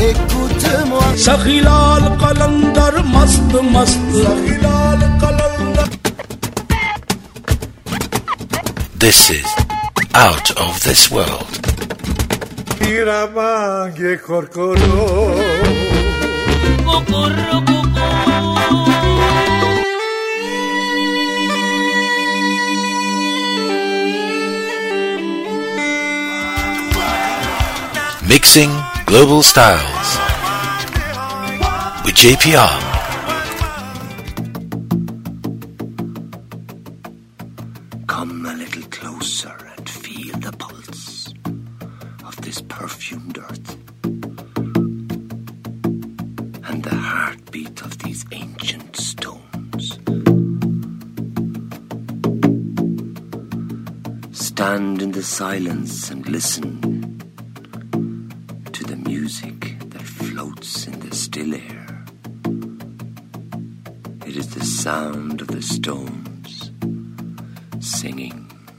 écoute-moi. Sakhilal Qalandar mast mast. Sakhilal Qalandar. This is Out of This World. Iramange korkoro. Kokorro koko. Mixing Global Styles with JPR. Come a little closer and feel the pulse of this perfumed earth and the heartbeat of these ancient stones. Stand in the silence and listen to the music that floats in the still air. It is the sound of the stones singing.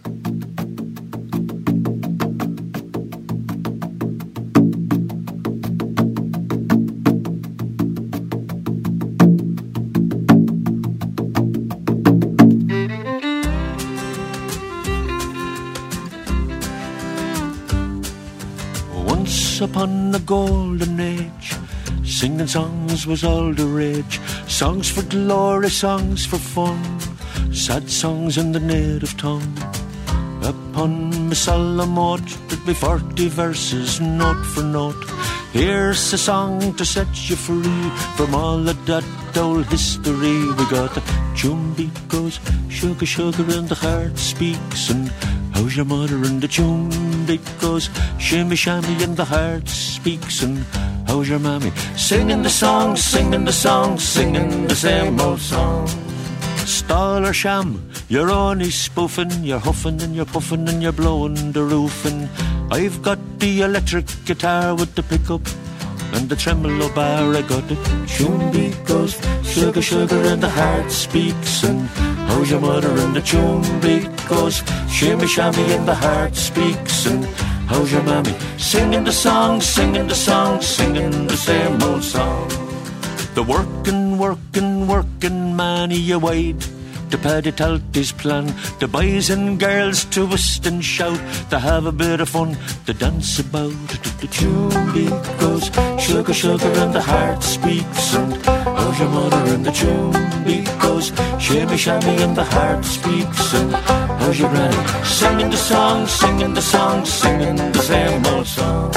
Once upon a golden age, singing songs was all the rage. Songs for glory, songs for fun, sad songs in the native tongue. Upon my solemn oath, there'd be 40 verses, note for note. Here's a song to set you free from all of that old history. We got the tune beat goes, sugar, sugar, and the heart speaks. And how's your mother? And the tune beat goes, shimmy, shammy, and the heart speaks. And how's your mammy? Singing the song, singing the song, singing the same old song. Stall or sham, you're only spoofing, you're huffing and you're puffing and you're blowing the roof. And I've got the electric guitar with the pickup and the tremolo bar. I got the tune beat goes, sugar, sugar, and the heart speaks. And how's your mother? And the tune beat goes, shimmy, shammy, and the heart speaks. And how's your mammy? Singing the song, singing the song, singing the same old song. The working man you wide, the paddy telt his plan. The boys and girls to twist and shout, to have a bit of fun, to dance about. The tune beat goes, sugar, sugar, and the heart speaks. And how's your mother? And the tune beat goes, shimmy, shammy, and the heart speaks. And how's your granny? Singing the song, singing the song, singing the same old song.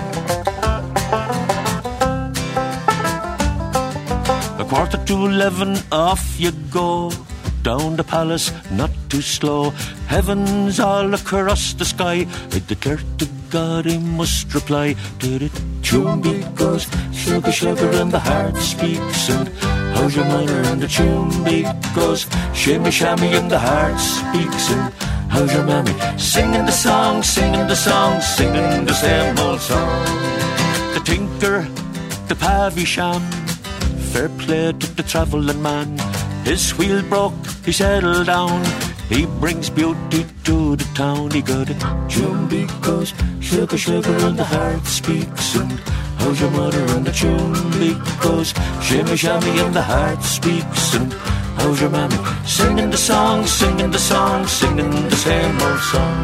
A 11:15, off you go, down the palace, not too slow. Heaven's all across the sky, I declare to God he must reply. To the tune beat goes, sugar, sugar, and the heart speaks. And how's your mother? And the tune beat goes, shimmy, shammy, and the heart speaks. And how's your mammy? Singing the song, singing the song, singing the same old song. The tinker, the pavisham, fair play to the travelling man. His wheel broke, he settled down, he brings beauty to the town. He got a tune beat goes, sugar, sugar, and the heart speaks. And how's your mother? And the tune beat goes, shimmy, shammy, and the heart speaks. And how's your mammy? Singing the song, singing the song, singing the same old song.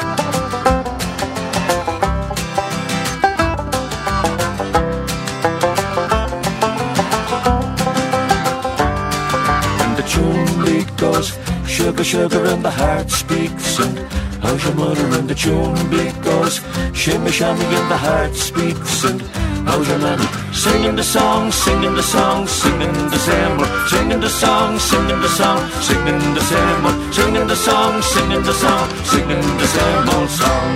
Sugar, sugar, and the heart speaks. And how's your mother? And the tune beat goes, shimmy, shammy, and the heart speaks. And how's your mammy? Singing the song, singing the song, singing the same one. Singing the song, singing the song, singing the same one. Singing the song, singing the song, singing the same old song.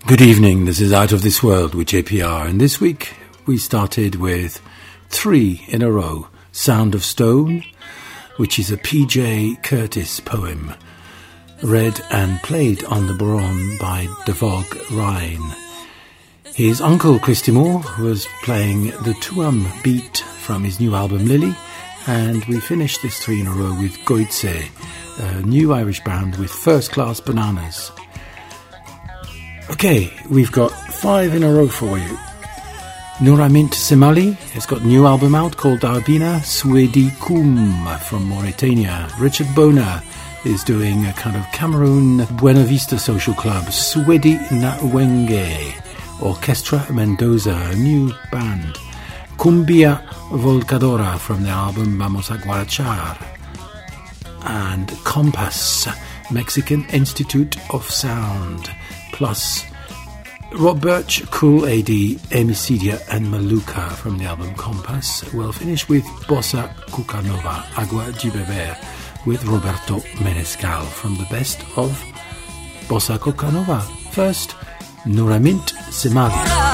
Good evening, this is Out of This World with JPR, and this week we started with 3 in a row. Sound of Stone, which is a P.J. Curtis poem, read and played on the bodhrán by Devog Ryan. His uncle Christy Moore was playing the Tuam beat from his new album Lily, and we finished this 3 in a row with Goitse, a new Irish band with First Class Bananas. Okay, we've got 5 in a row for you. Nouramint Semali has got a new album out called Arbina Swedikum from Mauritania. Richard Boner is doing a kind of Cameroon Buena Vista social club, Swedi Nawenge. Orchestra Mendoza, a new band. Cumbia Volcadora from the album Vamos a Guarachar. And Compass, Mexican Institute of Sound. Plus Rob Birch, Cool AD, Emicidia and Maluka from the album Compass. We'll finish with Bossa Cucanova, Agua de Beber, with Roberto Menescal from the best of Bossa Cucanova. First, Nouramint Semali.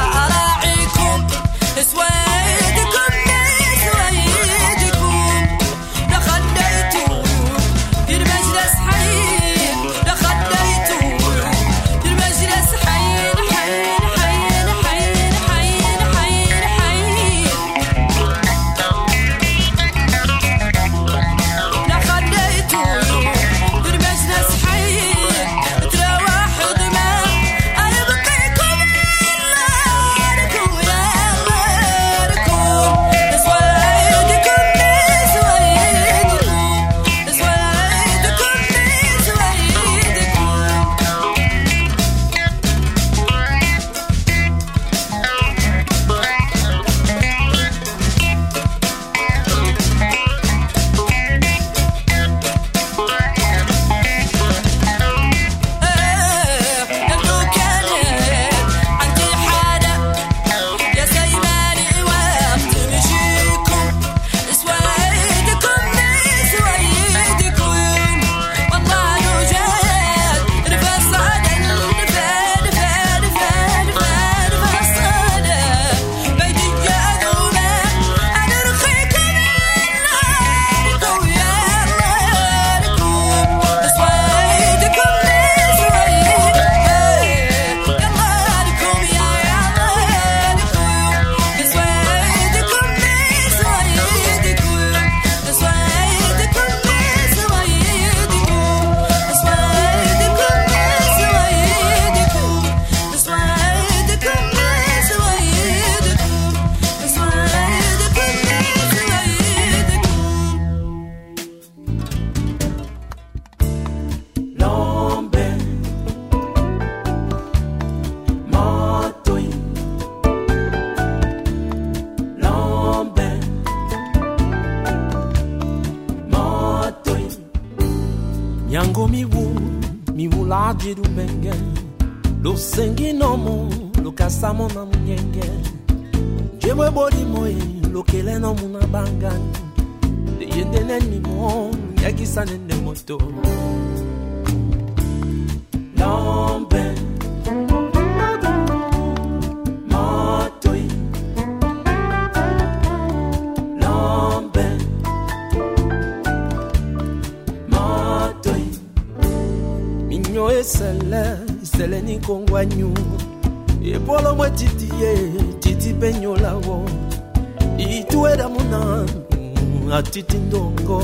Titindongo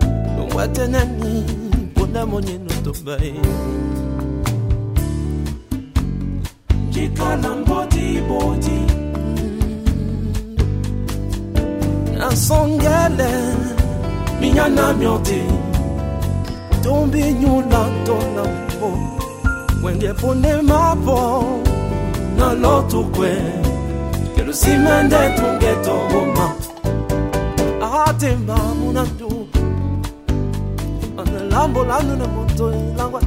watenani pona monye notobai jikala mboti boti asongele minyana myote tombi nyula tona po wenge pone mapo na lotu kwe kero simende tungeto woma Temba munandu Ana lambo lanu na moto langwa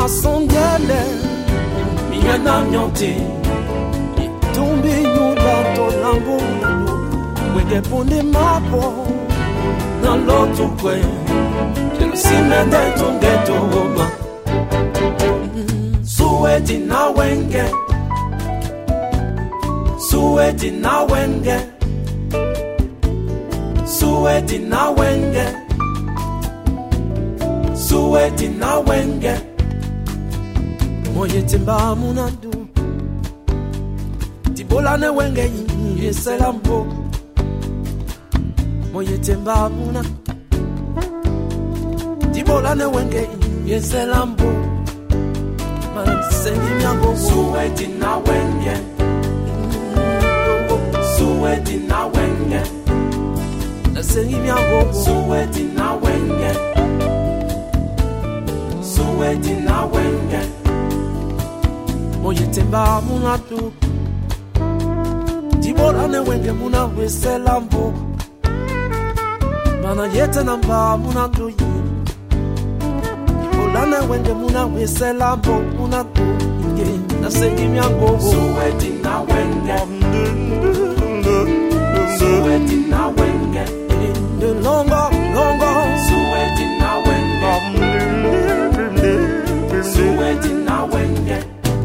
masondele minyana myote itumbi nyula tolambo wege ponde mapo na lotu kwe simende tungeto woma suweti na wenge suweti na wenge suweti na wenge suweti na wenge moye timba munadu tibola ne wenge yeselambo moye timba munadu tibola ne wenge yeselambo man sengi nyango suweti na wenge suweti na wenge sengi nyango suweti na wenge suweti na wenge moye temba munatu tibola ne wenge muna weselambo mana yete namba munatu Lana wenge muna weselambo muna kuinge na sengi myango suweti na wenge suweti na wenge the longo suweti na wenge suweti na wenge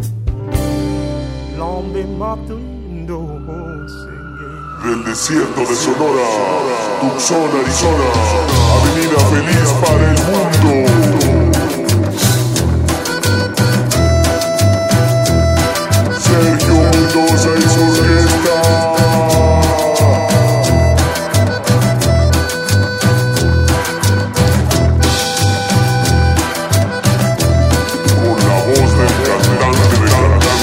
lombe matundo del desierto de Sonora, Tucson, Arizona, avenida feliz para el mundo. Sergio Mendoza y su orquesta. Con la voz del cantante de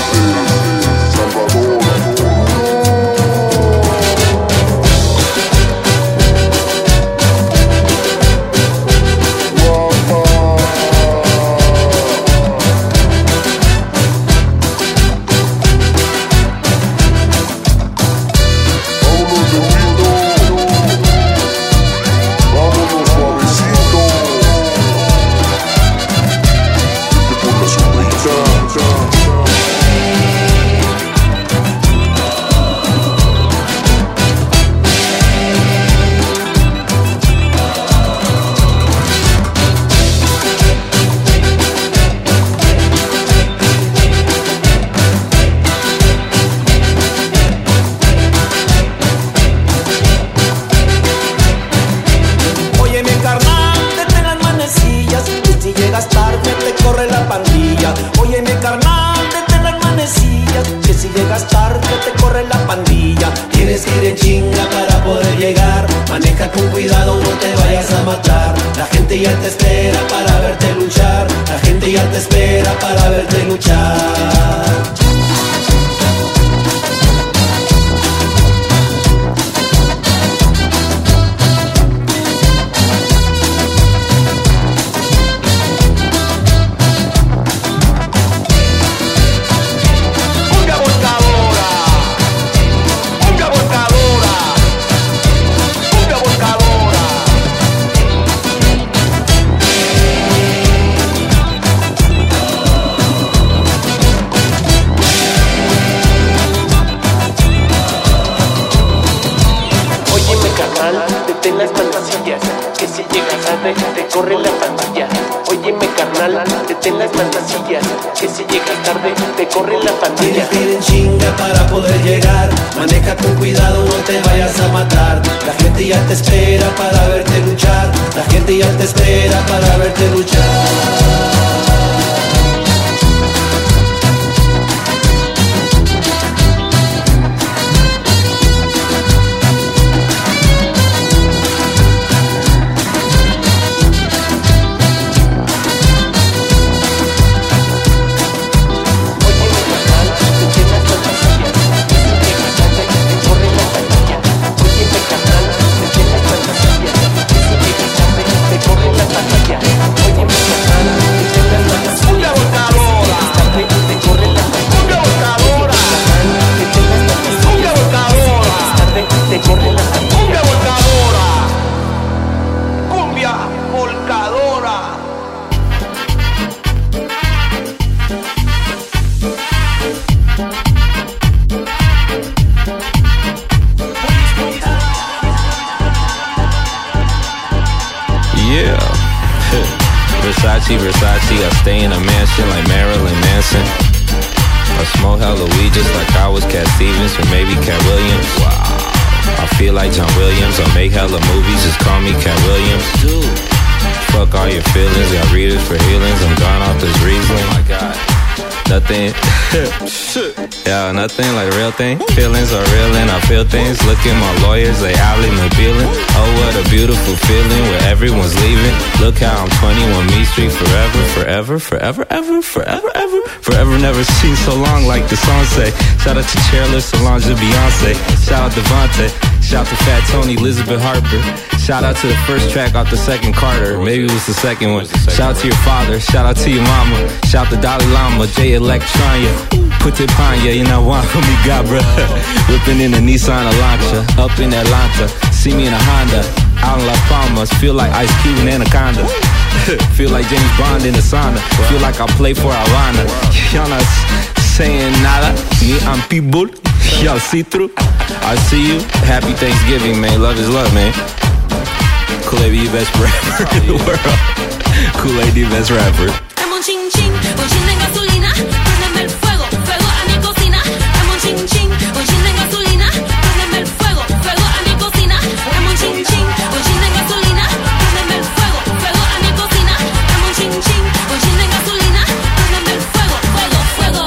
cantantes, Salvador. Oye, Versace, I stay in a mansion like Marilyn Manson. I smoke hella weed just like I was Cat Stevens or maybe Cat Williams. Wow. I feel like John Williams. I make hella movies, just call me Cat Williams. Dude. Fuck all your feelings, got readers for healings. I'm gone off this Riesling. Oh my God. Nothing, yeah, nothing like a real thing. Feelings are real and I feel things. Look at my lawyers, they alley my feeling. Oh, what a beautiful feeling where everyone's leaving. Look how I'm 21 Meat Street forever, forever, forever, ever, forever, ever. Forever never seen so long like the song say. Shout out to Chairless, Solange, and Beyonce. Shout out to Devontae. Shout out to Fat Tony, Elizabeth Harper. Shout out to the first track off the second Carter. Maybe it was the second one. Shout out to your father. Shout out to your mama. Shout out to Dalai Lama, J Electronia. Put it upon ya, you know what we got, bruh. Whipping in a Nissan Elantra. Up in Atlanta, see me in a Honda. Out in Las Palmas, feel like Ice Cube and Anaconda. Feel like James Bond in the sauna. Feel like I play for Havana. Y'all not saying nada. Me, I'm people. Y'all see through. I see you. Happy Thanksgiving, man. Love is love, man. Kool-Aid, the best rapper in the world. Kool-Aid, the best rapper. Dame un chin chin, un chin de gasolina. Préndeme el fuego, fuego a mi cocina. Dame un chin chin, un chin de gasolina. Préndeme el fuego, fuego a mi cocina. Dame un chin chin, un chin de gasolina. Préndeme el fuego, fuego a mi cocina. Dame un chin chin, un chin de gasolina. Préndeme el fuego, fuego, fuego.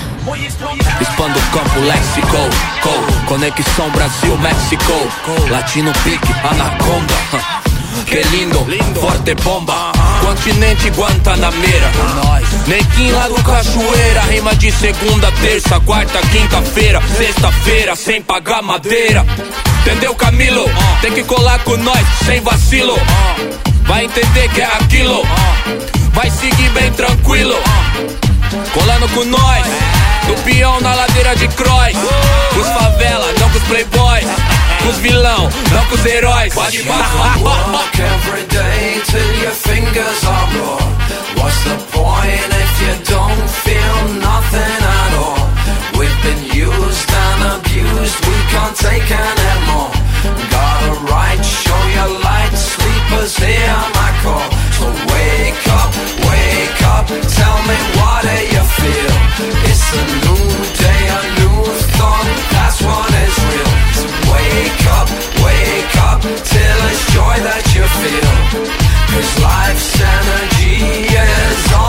Expando o campo léxico, conexão Brasil-México. Latino pique, anaconda. Que lindo, forte bomba. Continente Guantanameira. Nequim lá do Cachoeira. Rima de segunda, terça, quarta, quinta-feira. Sexta-feira, sem pagar madeira. Entendeu, Camilo? Tem que colar com nós, sem vacilo. Vai entender que é aquilo. Vai seguir bem tranquilo. Colando com nós. Do peão na ladeira de Croix. Os favela, não com os playboys. Com os vilão, não com os heróis. Pode walk every day till your fingers are raw. What's the point if you don't feel nothing at all? We've been used and abused, we can't take anymore. Got a right, show your light, sleepers hear my call. So wake up, tell me what do you feel? It's a new day, a new thought, that's what is real. So wake up, till it's joy that you feel. 'Cause life's energy is all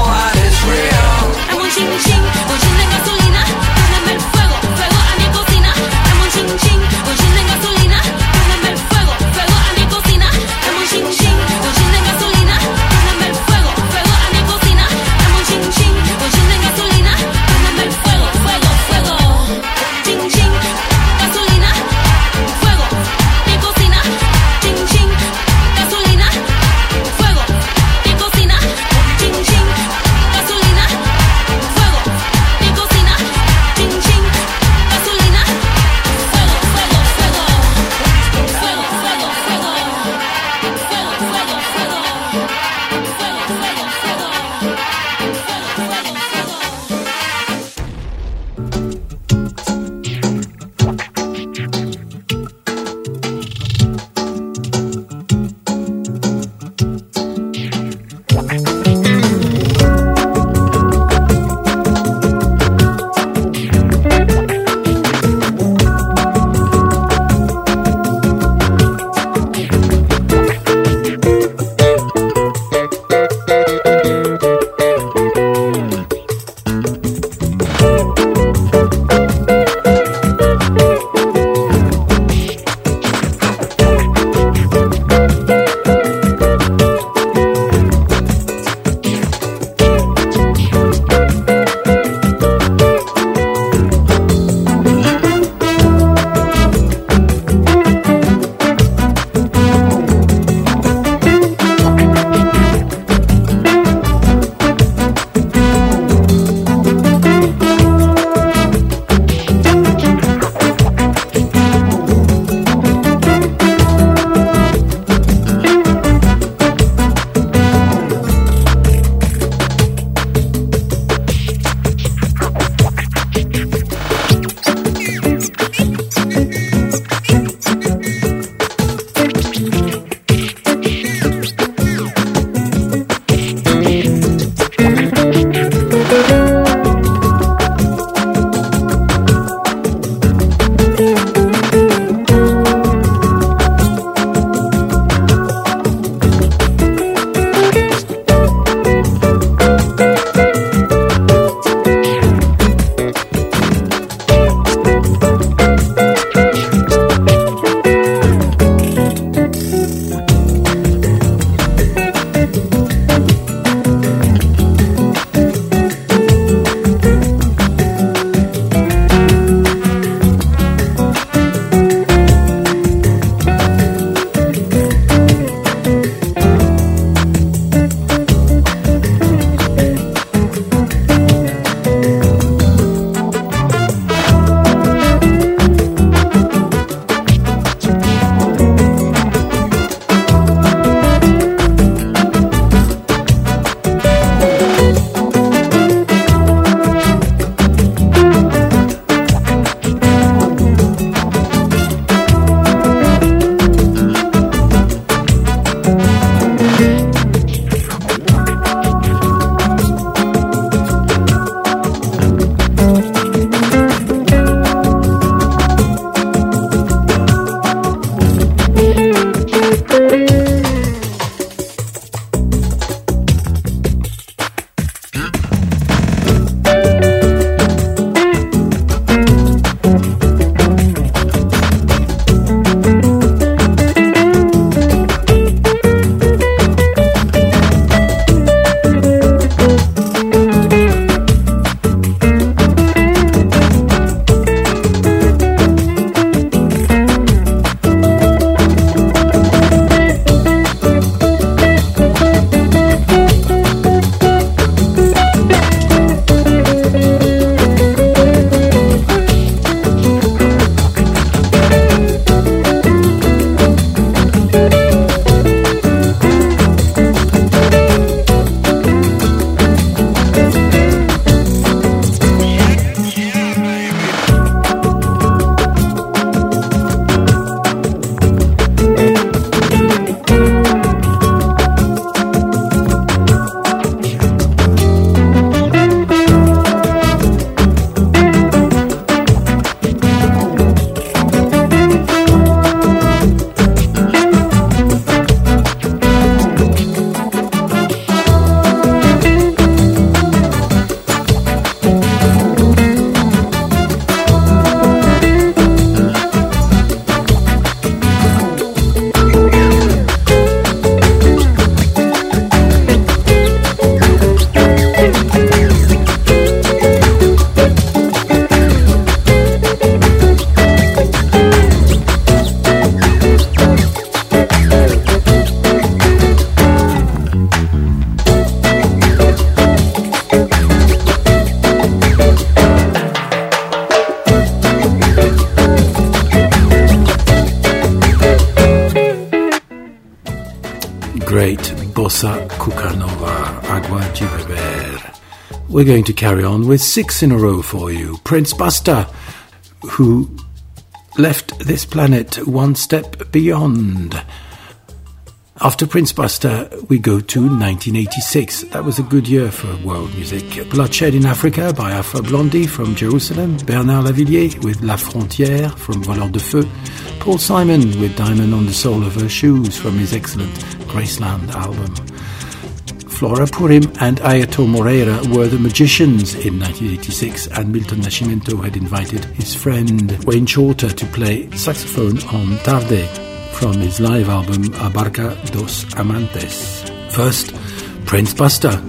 great Bossa Cucanova, Agua de Beber. We're going to carry on with 6 in a row for you. Prince Buster, who left this planet one step beyond. After Prince Buster, we go to 1986. That was a good year for world music. Bloodshed in Africa by Afro Blondie from Jerusalem. Bernard Lavilliers with La Frontière from Voleurs de Feu. Paul Simon with Diamond on the Sole of Her Shoes from his excellent Graceland album. Flora Purim and Ayato Moreira were the Magicians in 1986, and Milton Nascimento had invited his friend Wayne Shorter to play saxophone on Tarde from his live album Abarca dos Amantes. First, Prince Buster.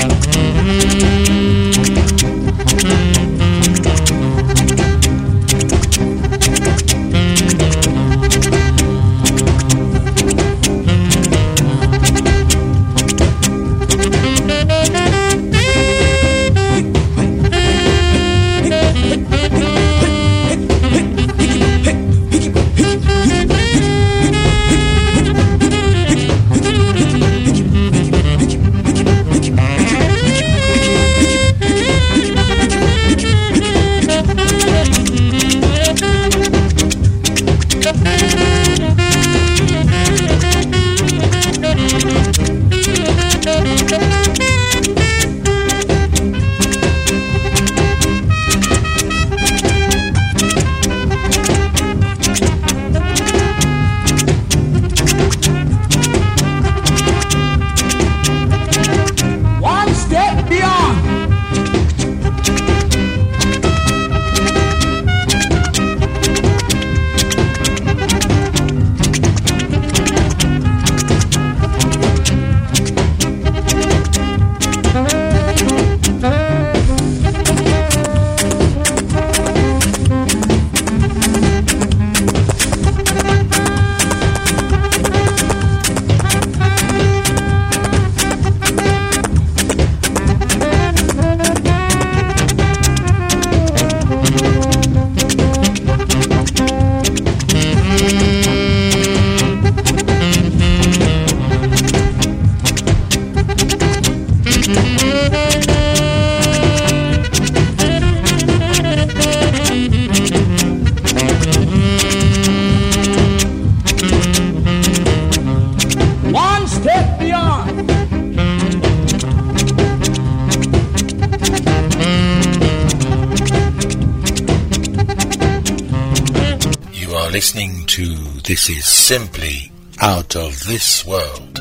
Listening to This Is Simply Out of This World.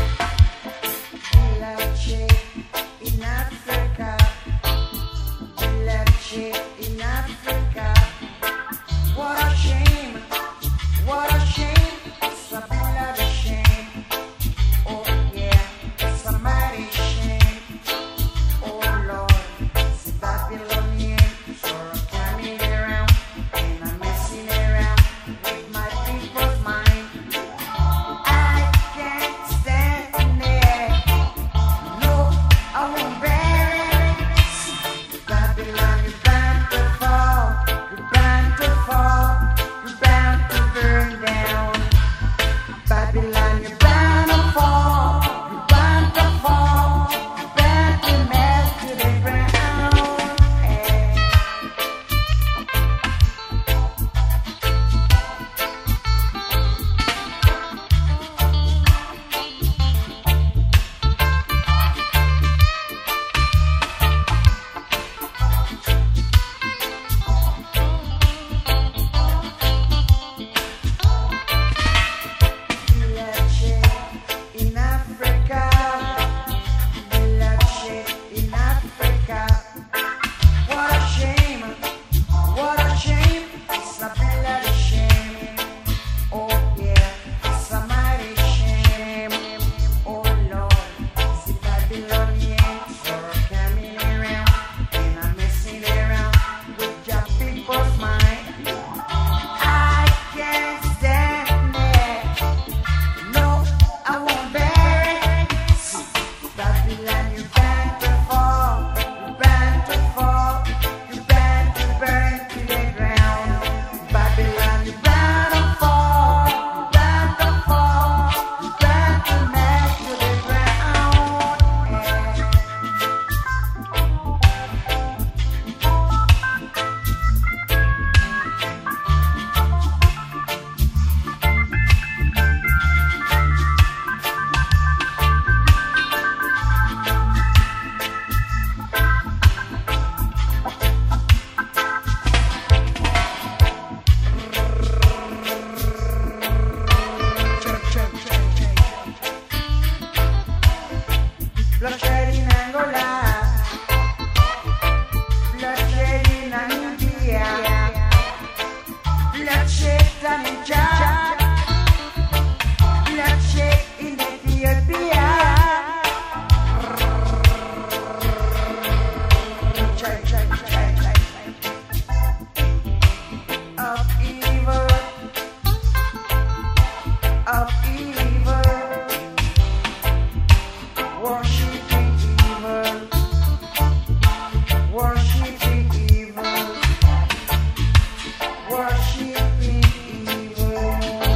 In Africa, bloodshed in Angola, bloodshed in Namibia, bloodshed down in Chad, bloodshed in Ethiopia. Of evil, worshiping evil, worshiping evil, worshiping evil.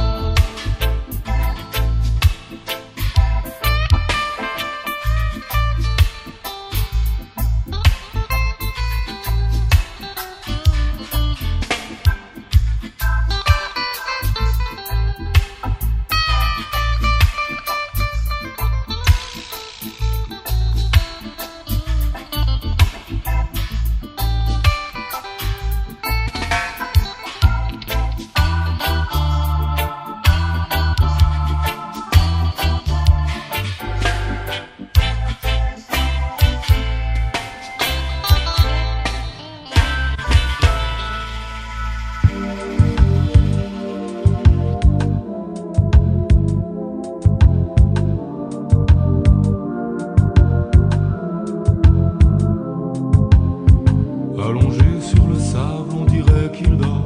Allongé sur le sable, on dirait qu'il dort.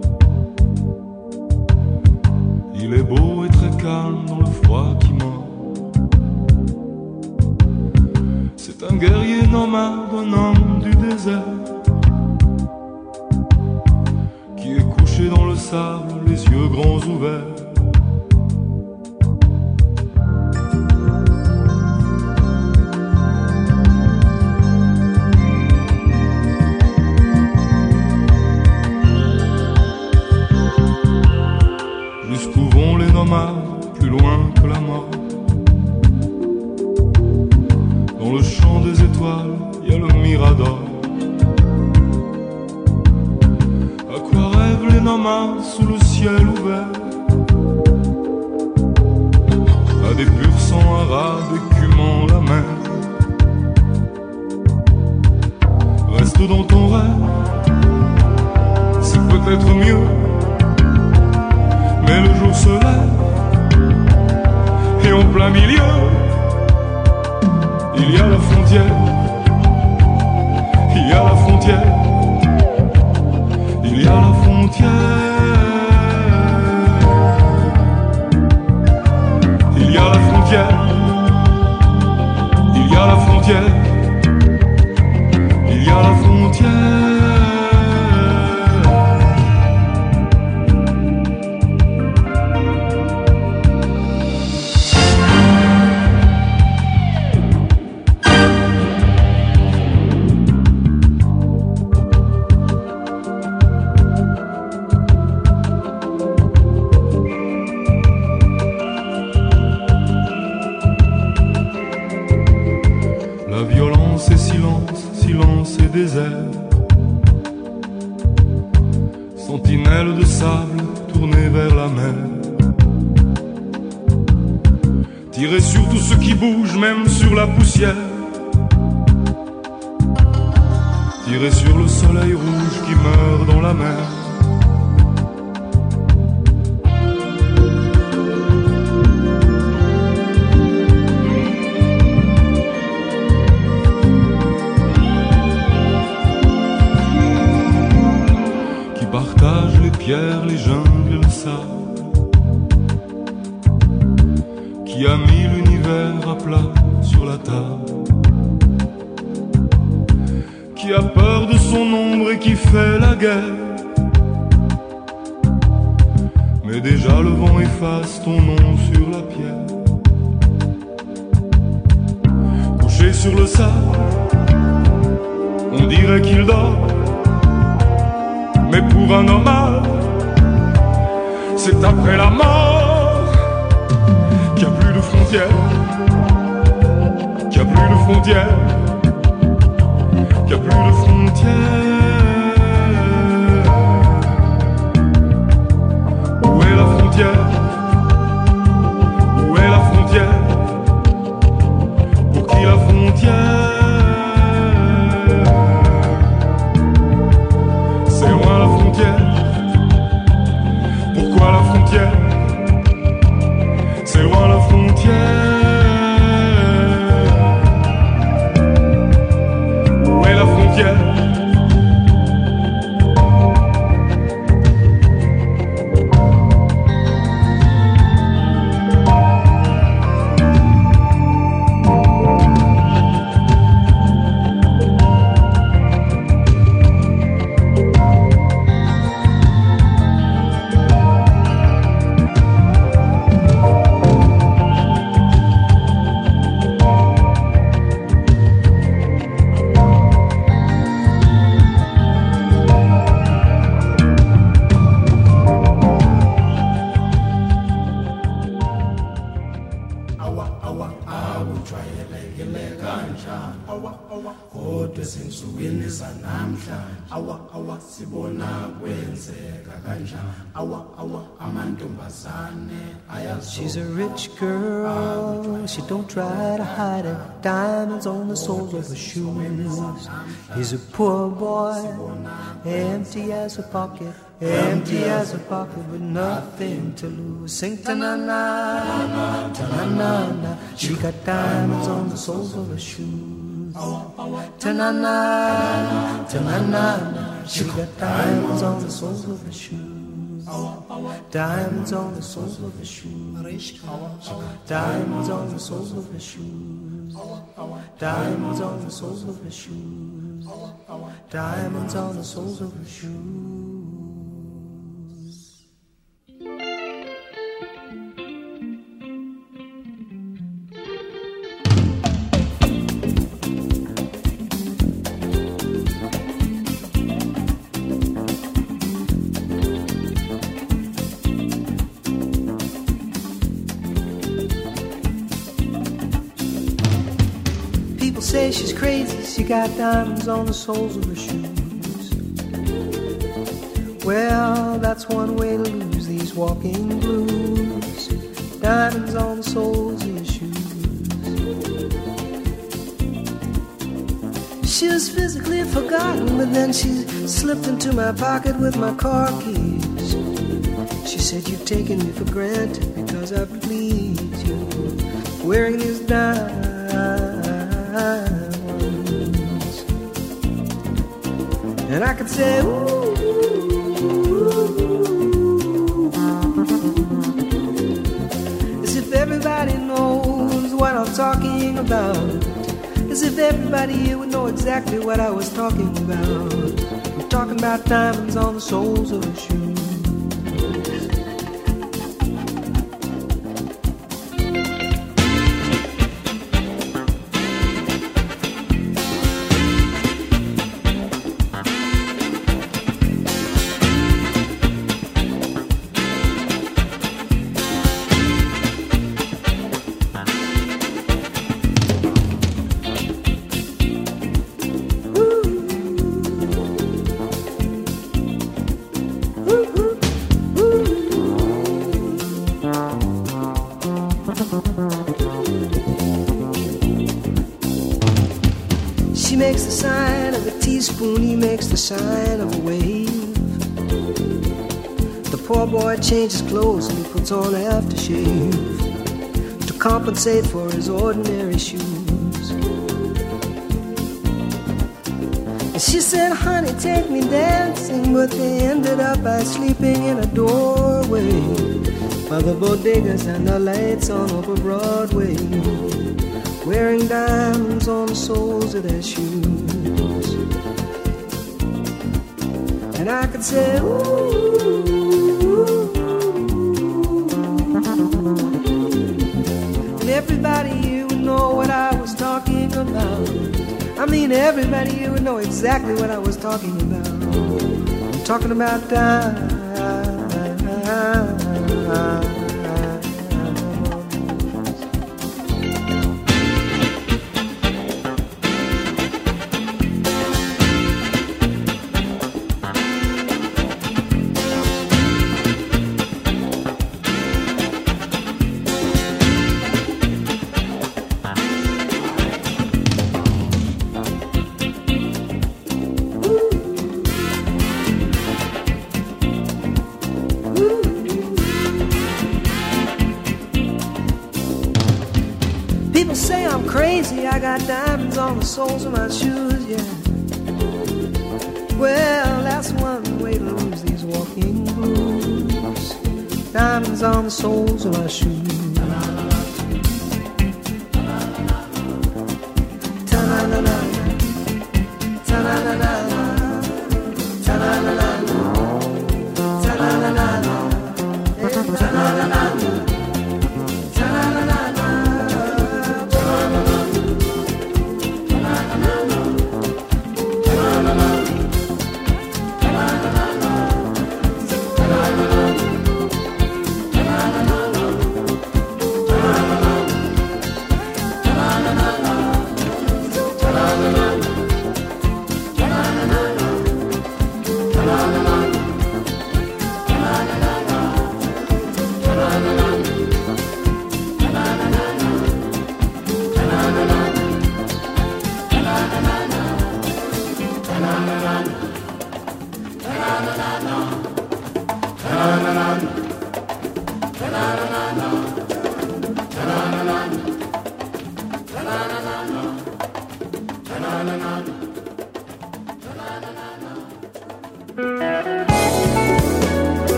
Il est beau et très calme dans le froid qui mord. C'est un guerrier nomade, un homme du désert, qui est couché dans le sable, les yeux grands ouverts. Jusqu'où vont les nomades, plus loin que la mort? Dans le champ des étoiles, il y a le mirador. À quoi rêvent les nomades sous le ciel ouvert? À des purs sangs arabes écumant la mer. Reste dans ton rêve, c'est peut-être mieux. Mais le jour se lève, et en plein milieu, il y a la frontière, il y a la frontière, il y a la frontière, il y a la frontière, il y a la frontière, il y a la frontière. La violence et silence, silence et désert. Sentinelle de sable tournée vers la mer. Tirez sur tout ce qui bouge, même sur la poussière. Tirez sur le soleil rouge qui meurt dans la mer. Partage les pierres, les jungles et le sable, qui a mis l'univers à plat sur la table, qui a peur de son ombre et qui fait la guerre. Mais déjà le vent efface ton nom sur la pierre. Couché sur le sable, on dirait qu'il dort. Mais pour un nomade, c'est après la mort qu'il n'y a plus de frontières, qu'il n'y a plus de frontières, qu'il n'y a plus de frontières. Où est la frontière? Où est la frontière? Pour qui la ujwayelekile kanjani kodwa ezinsukwini zanamhlanje sibona kwenzeka kanjani amantombazane She's a rich girl, she don't try to hide it. Diamonds on the soles of her shoes. He's a poor boy, empty as a pocket, empty as a pocket with nothing to lose. Sing ta-na-na, ta-na-na-na. She got diamonds on the soles of her shoes. Ta-na-na, ta-na-na-na. She got diamonds on the soles of her shoes. Diamonds on the soles of her shoes. Diamonds on the soles of her shoes. Diamonds on the soles of her shoes. Diamonds on the soles of her shoes. Say she's crazy, she got diamonds on the soles of her shoes. Well, that's one way to lose these walking blues. Diamonds on the soles of your shoes. She was physically forgotten, but then she slipped into my pocket with my car keys. She said, you've taken me for granted because I please you. Wearing these diamonds. And I could say, ooh, as if everybody knows what I'm talking about. As if everybody here would know exactly what I was talking about. I'm talking about diamonds on the soles of her shoes. She makes the sign of a teaspoon, he makes the sign of a wave. The poor boy changes clothes and he puts on aftershave to compensate for his ordinary shoes. And she said, honey, take me dancing, but they ended up by sleeping in a doorway by the bodegas and the lights on over Broadway, wearing diamonds on the soles of their shoes. And I could say, ooh, and everybody here would know what I was talking about. I mean, everybody here would know exactly what I was talking about. I'm talking about diamonds. People say I'm crazy, I got diamonds on the soles of my shoes, yeah. Well, that's one way to lose these walking blues. Diamonds on the soles of my shoes. Ta-na-na-na, ta-na-na-na, ta-na-na-na, ta-na-na-na, ta-na-na-na.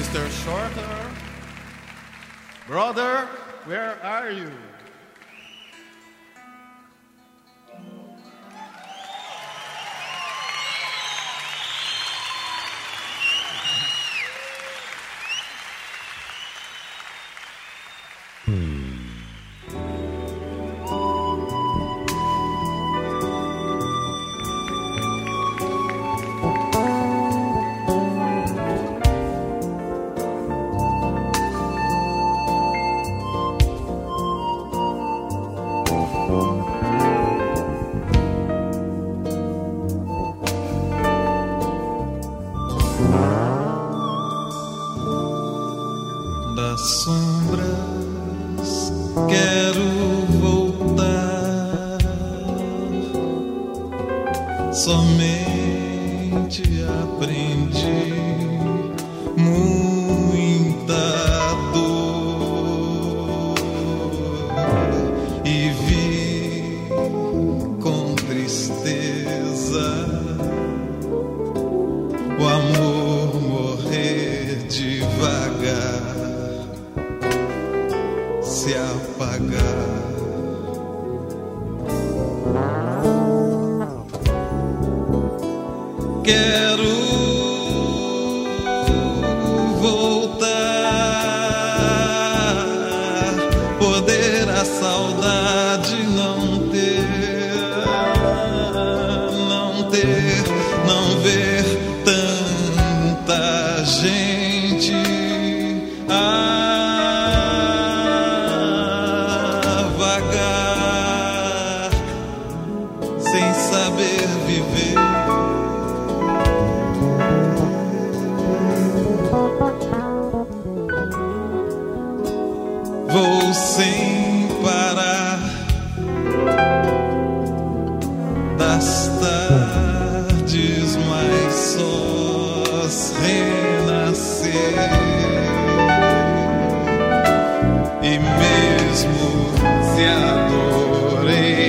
Mr. Shorter. Brother, where are you? Das sombras quero voltar, somente aprendi muita dor e vi com tristeza o amor morrer devagar, se apagar. Quero voltar, poder a saudade não ter, não ver tanta gente a vagar sem saber viver. Vou sem parar das tardes mais sós renascer, e mesmo se a dor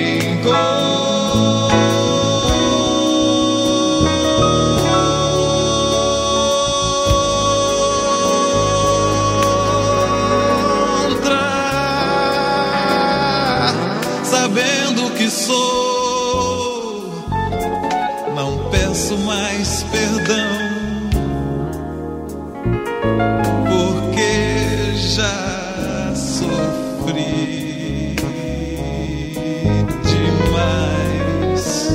sabendo que sou, não peço mais perdão, porque já sofri demais.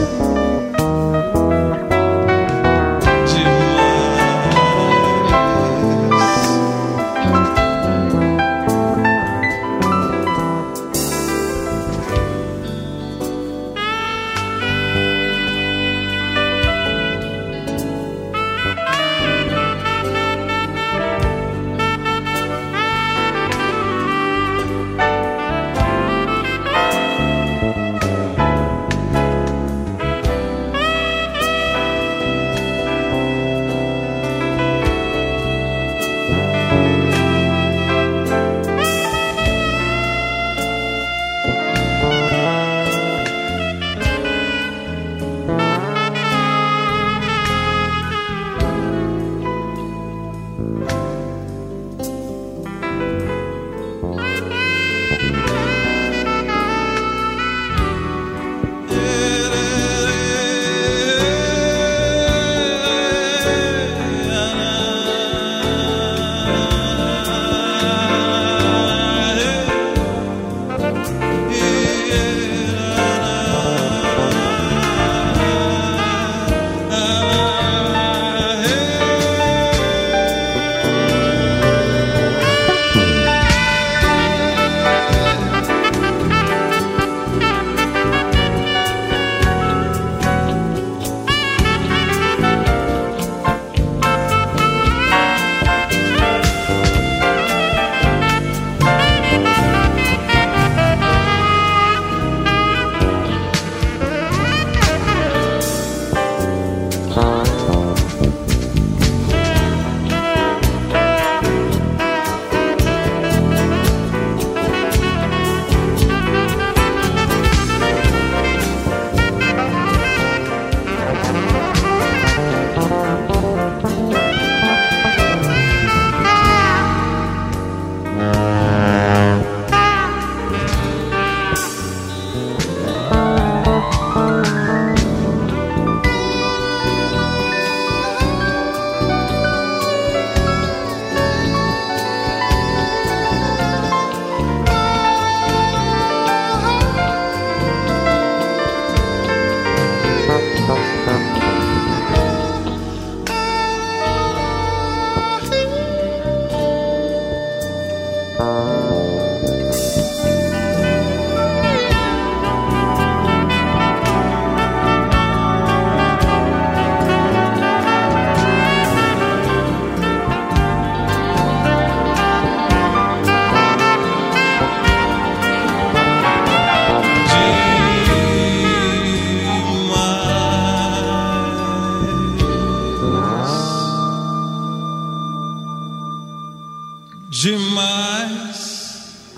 demais.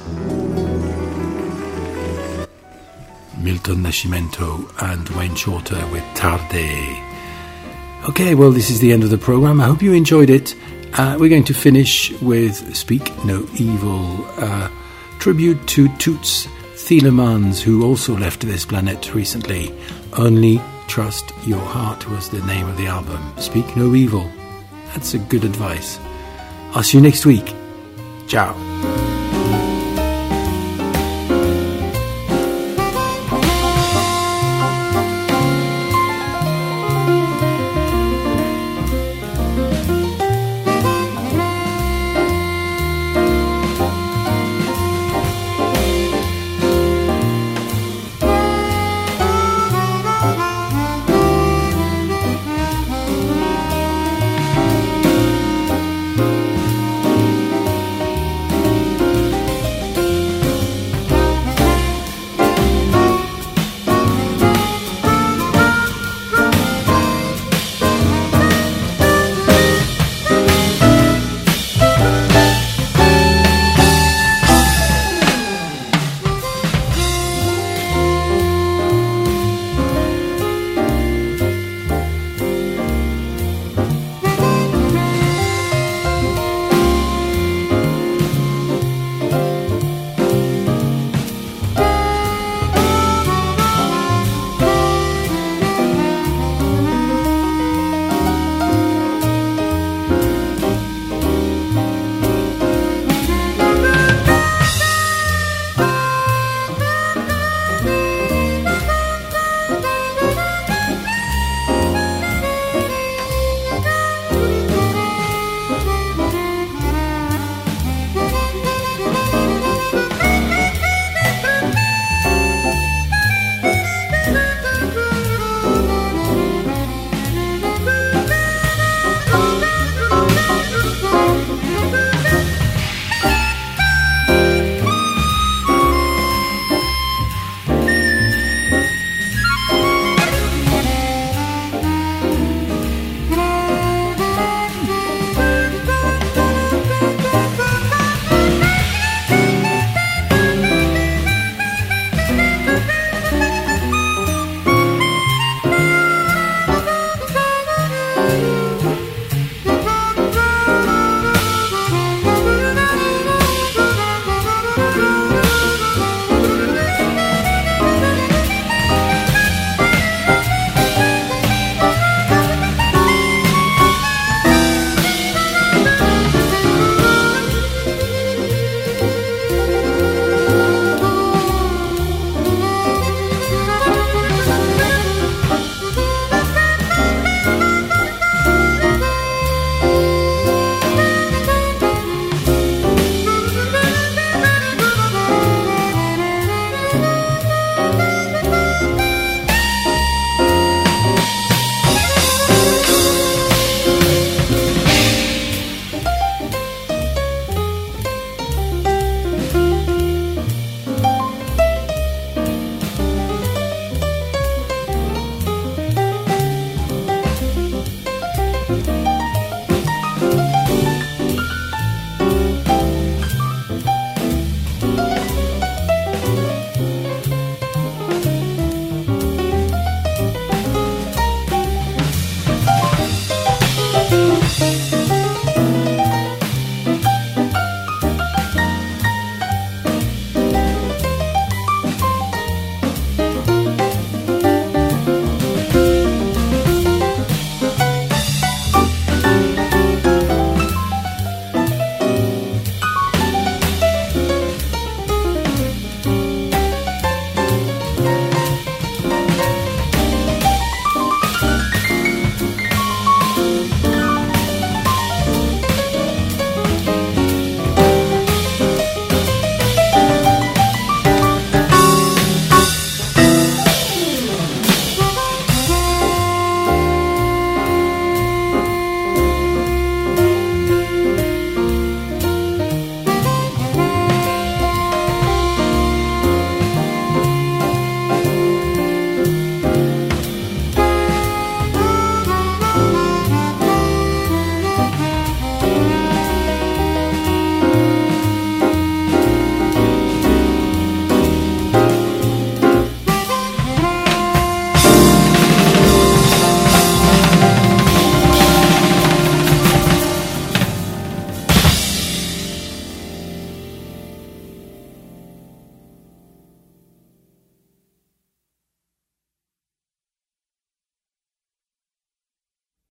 Milton Nascimento and Wayne Shorter with Tarde. Okay, well, this is the end of the program. I hope you enjoyed it. We're going to finish with Speak No Evil, tribute to Toots Thielemans, who also left this planet recently. Only Trust Your Heart was the name of the album. Speak No Evil. That's a good advice. I'll see you next week. Ciao.